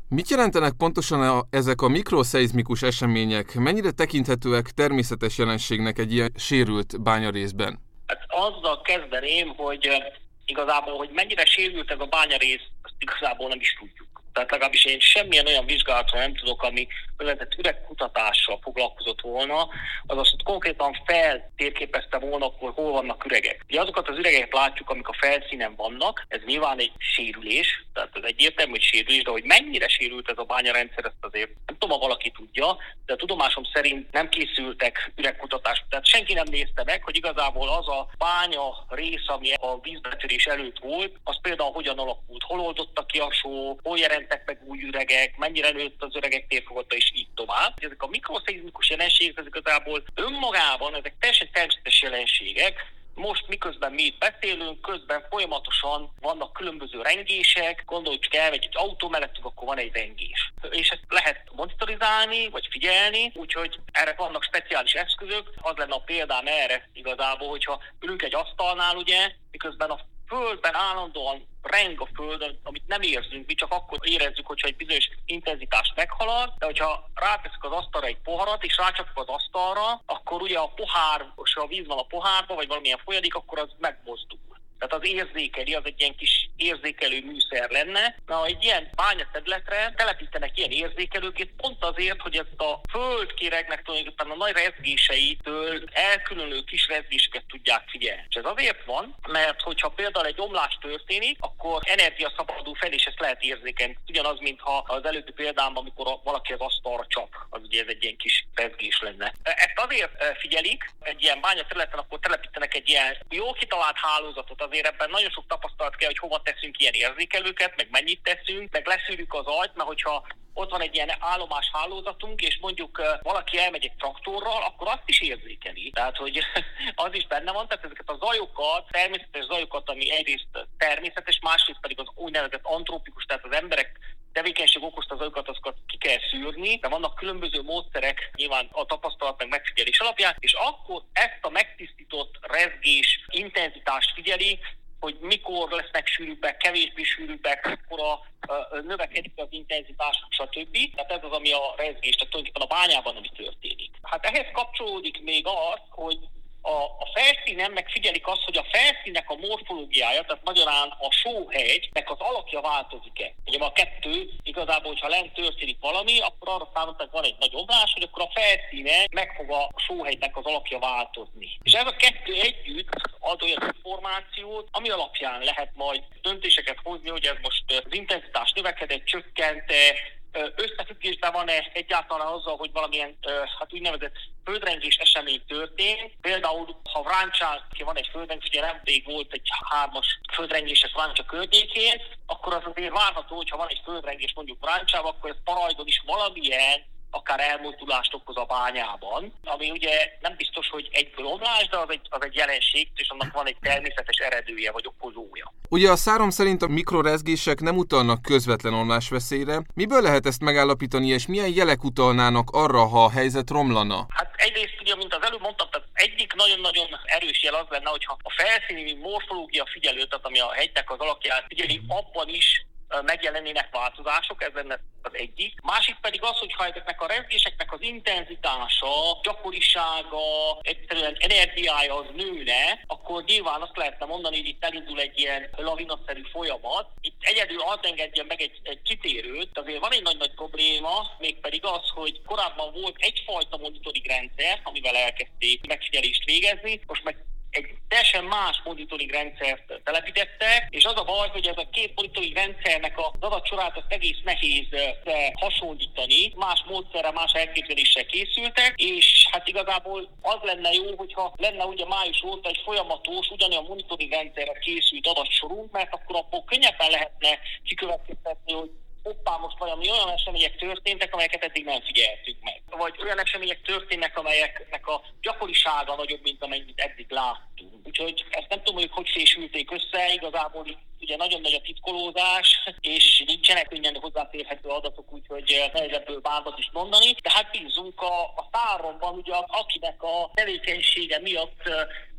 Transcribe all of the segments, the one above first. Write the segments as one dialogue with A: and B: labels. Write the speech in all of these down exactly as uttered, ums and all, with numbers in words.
A: Mit jelentenek pontosan a, ezek a mikroszeizmikus események? Mennyire tekinthetőek természetes jelenségnek egy ilyen sérült bányarészben?
B: Hát azzal kezdeném, hogy igazából, hogy mennyire sérült ez a bányarész, azt igazából nem is tudjuk. Tehát legalábbis én semmilyen olyan vizsgálatra nem tudok, ami vezetett üregkutatással foglalkozott volna, azaz konkrétan feltérképezte volna, hogy hol vannak üregek. Ugye azokat az üregeket látjuk, amik a felszínen vannak, ez nyilván egy sérülés, tehát ez egyértelmű, hogy sérülés, de hogy mennyire sérült ez a bányarendszer, ezt azért nem tudom, ha valaki tudja, de a tudomásom szerint nem készültek üregkutatások. Tehát senki nem nézte meg, hogy igazából az a bánya rész, ami a vízbetörés előtt volt, az például hogyan alakult, hol oldottak ki a só, hol jelentek meg új üregek, mennyire nőtt az üregek térfogata, és így tovább. Ezek a mikroszeizmikus jelenségek, ezek igazából önmagában, ezek teljesen természetes jelenségek. Most miközben mi itt beszélünk, közben folyamatosan vannak különböző rengések, gondolj csak elmegy egy autó mellettünk, akkor van egy rengés. És ezt lehet monitorizálni, vagy figyelni, úgyhogy erre vannak speciális eszközök. Az lenne a példám erre igazából, hogyha ülünk egy asztalnál, ugye, miközben a földben állandóan reng a földön, amit nem érzünk, mi csak akkor érezzük, hogyha egy bizonyos intenzitást meghalad, de hogyha ráteszünk az asztalra egy poharat, és rácsapjuk az asztalra, akkor ugye a pohár, és a víz van a pohárba, vagy valamilyen folyadék, akkor az megmozdul. Tehát az érzékeli, az egy ilyen kis érzékelő műszer lenne. Na, egy ilyen bányaterületre telepítenek ilyen érzékelőket pont azért, hogy ezt a földkéregnek tulajdonképpen a nagy rezgéseitől elkülönülő kis rezgéseket tudják figyelni. És ez azért van, mert hogyha például egy omlás történik, akkor energia szabadul fel, és ezt lehet érzékelni. Ugyanaz, mintha az előbbi példámban, amikor valaki az asztalra csap, az ugye ez egy ilyen kis rezgés lenne. Ezt azért figyelik, egy ilyen bányaterületen akkor telepítenek egy ilyen jól kitalált hálózatot. Azért ebben nagyon sok tapasztalat kell, hogy hova teszünk ilyen érzékelőket, meg mennyit teszünk, meg leszűrjük az ajt, mert hogyha ott van egy ilyen állomás hálózatunk, és mondjuk valaki elmegy egy traktorral, akkor azt is érzékeli. Tehát, hogy az is benne van, tehát ezeket a zajokat, természetes zajokat, ami egyrészt természetes, másrészt pedig az úgynevezett antrópikus, tehát az emberek tevékenység okozta zajokat, azokat ki kell szűrni, de vannak különböző módszerek, nyilván a tapasztalat meg megfigyelés alapján, és akkor ezt a megtisztított rezgés intenzitást figyeli, hogy mikor lesznek sűrűbbek, kevésbé sűrűbbek, akkor a, a, növekedik az intenzitás, stb. Tehát ez az, ami a rezgés, tehát tulajdonképpen a bányában, ami történik. Hát ehhez kapcsolódik még az, hogy A, a felszínen megfigyelik azt, hogy a felszínnek a morfológiája, tehát magyarán a sóhegynek az alakja változik-e. Ugye a kettő, igazából, hogyha lent történik valami, akkor arra számoltak, hogy van egy nagy omlás, hogy akkor a felszíne meg fog a sóhegynek az alakja változni. És ez a kettő együtt ad olyan információt, ami alapján lehet majd döntéseket hozni, hogy ez most az intenzitás növekedett, csökkente, összefüggésben van-e egyáltalán azzal, hogy valamilyen hát úgynevezett földrengés esemény történt. Például, ha Vráncsán van egy földrengés, ugye nemrég volt egy hármas földrengés Vráncsa környékén, akkor az azért várható, hogy ha van egy földrengés mondjuk Vráncsában, akkor ez Parajdon is valamilyen akár elmozdulást okoz a bányában, ami ugye nem biztos, hogy egyből omlás, de az egy, az egy jelenség, és annak van egy természetes eredője vagy okozója.
A: Ugye a szárom szerint a mikrorezgések nem utalnak közvetlen omlásveszélyre. Miből lehet ezt megállapítani, és milyen jelek utalnának arra, ha a helyzet romlana?
B: Hát egyrészt ugye, mint az előbb mondtam, tehát egyik nagyon-nagyon erős jel az lenne, hogyha a felszíni morfológia figyelő, tehát ami a hegynek az alakját figyeli, abban is megjelennének változások, ez lenne az egyik. Másik pedig az, hogy ha ezeknek a rezgéseknek az intenzitása, gyakorisága, egyszerűen energiája az nőne, akkor nyilván azt lehetne mondani, hogy itt elindul egy ilyen lavinaszerű folyamat. Itt egyedül az engedjen meg egy, egy kitérőt, azért van egy nagy-nagy probléma, mégpedig az, hogy korábban volt egyfajta monitoring rendszer, amivel elkezdték megfigyelést végezni, most meg egy teljesen más monitoring rendszert telepítettek, és az a baj, hogy ez a két monitoring rendszernek az adatsorát azt egész nehéz hasonlítani, más módszerrel, más elképzeléssel készültek, és hát igazából az lenne jó, hogyha lenne ugye május óta egy folyamatos, ugyanolyan monitoring rendszerre készült adatsorunk, mert akkor abból könnyebben lehetne kikövetkeztetni, hogy hoppá, most valami olyan események történtek, amelyeket eddig nem figyeltük meg. Vagy olyan események történnek, amelyeknek a gyakorisága nagyobb, mint amennyit eddig láttunk. Úgyhogy ezt nem tudom, hogy hogy fésülték össze, igazából itt ugye nagyon nagy a titkolózás, és nincsenek könnyen hozzáférhető adatok, úgyhogy nehéz ebből bármat is mondani. De hát bízunk a, a száromban, ugye akinek a tevékenysége miatt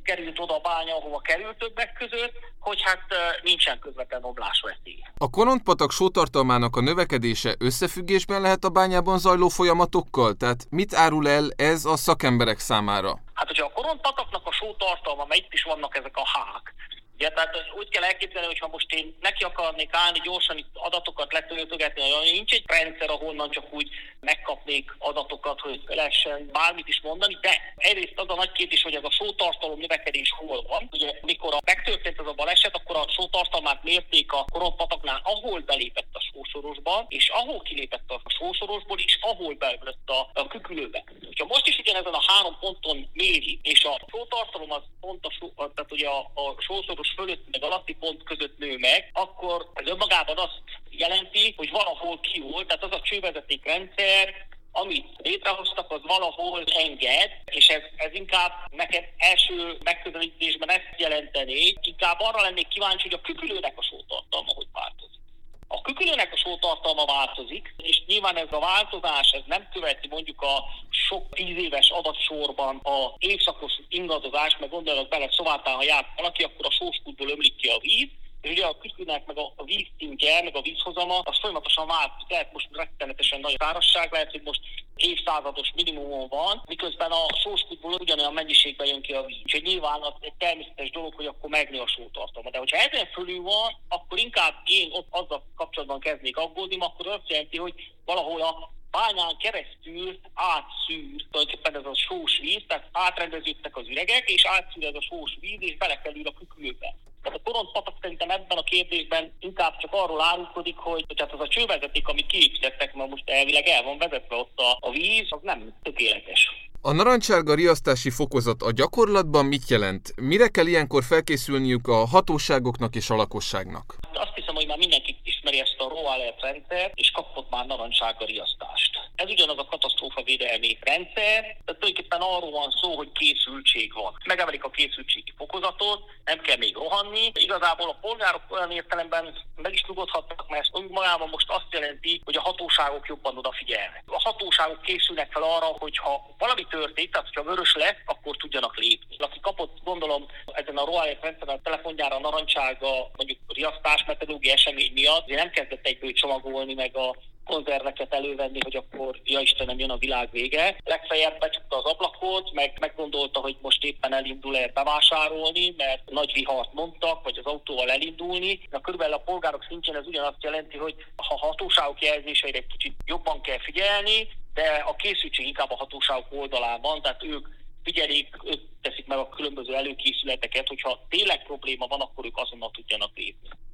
B: került oda a bánya, ahova került többek között, hogy hát nincsen közvetlen omlásveszély.
A: A Korontpatak sótartalmának a növekedése összefüggésben lehet a bányában zajló folyamatokkal? Tehát mit árul el ez a szakemberek számára?
B: Hát, hogyha a Korontpataknak a sótartalma, mert itt is vannak ezek a hák, ugye, tehát úgy kell elképzelni, hogy ha most én neki akarnék állni, gyorsan itt adatokat letöltögetni, hogy nincs egy rendszer, ahonnan csak úgy megkapnék adatokat, hogy lehessen bármit is mondani, de egyrészt az a nagy kérdés, hogy ez a sótartalom növekedés hol van. Ugye, mikor a megtörtént ez a baleset, akkor a sótartalmát mérték a Korontpataknál, ahol belépett a sósorosba, és ahol kilépett a sósorosból, és ahol belépett a, a kükülőbe. Ha most is ugyanezen a három ponton méri, és a sótartalom az pont a, só, tehát ugye a, a sószoros fölött meg alatti pont között nő meg, akkor ez önmagában azt jelenti, hogy valahol kiol, tehát az a csővezetékrendszer, amit létrehoztak, az valahol enged, és ez, ez inkább nekem első megközelítésben ezt jelenteni, inkább arra lennék kíváncsi, hogy a kükülőnek a sótartalma hogy változik. A kükülőnek a sótartalma változik, és nyilván ez a változás ez nem követi mondjuk a sok tíz éves adatsorban a évszakos ingadozást, meg gondoljanak bele, Szovátán, ha járt valaki, akkor a sóskútból ömlik ki a víz, és ugye a kükülőnek meg a, a vízszintje, meg a vízhozama, az folyamatosan változik. Lehet most rettenetesen nagy szárazság, lehet, hogy most évszázados minimumon van, miközben a sóskútból ugyanolyan mennyiségben jön ki a víz. Úgyhogy nyilván az egy természetes dolog, hogy akkor megnő a sótartalma. De hogyha ezen fölül van, akkor inkább én ott azzal kapcsolatban kezdnék aggódni, akkor azt jelenti, hogy valahol a bányán keresztül átszűr, tulajdonképpen ez a sós víz, tehát átrendeződtek az üregek, és átszűr ez a sós víz, és belekerül a kükülőbe. Tehát a Korontpatak szerintem ebben a kérdésben inkább csak arról árulkodik, hogy tehát az a csővezeték, amit kiépítettek, mert most elvileg el van vezetve ott a, a víz, az nem tökéletes.
A: A narancsárga riasztási fokozat a gyakorlatban mit jelent? Mire kell ilyenkor felkészülniük a hatóságoknak és a lakosságnak?
B: Azt hiszem, hogy már mindenki ismeri ezt a RoAlert rendszert, és kapott már narancsárga riasztást. Ez ugyanaz a katasztrófavédelmi rendszer, tehát tulajdonképpen arról van szó, hogy készültség van. Megemelik a készültségi fokozatot, nem kell még rohanni. Igazából a polgárok olyan értelemben meg is nyugodhatnak, mert ez magában most azt jelenti, hogy a hatóságok jobban odafigyelnek. A hatóságok készülnek fel arra, hogy ha valami történik, tehát ha vörös lesz, akkor tudjanak lépni. Aki kapott, gondolom, ezen a RoAlert rendszeren a telefonjára a narancsárga mondjuk riasztás metodológiai esemény miatt, ugye nem kezdett egyből csomagolni, meg a konzerveket elővenni, hogy akkor, ja Istenem, jön a világ vége. Legfeljebb becsukta az ablakot, meg meggondolta, hogy most éppen elindul-e bevásárolni, mert nagy vihart mondtak, vagy az autóval elindulni. Na, körülbelül a polgárok szintjén ez ugyanazt jelenti, hogy ha hatóságok jelzéseire egy kicsit jobban kell figyelni, de a készültség inkább a hatóságok oldalában, tehát ők figyelik, ők teszik meg a különböző előkészületeket, hogyha tényleg probléma van, akkor ők azonnal tudjanak lépni.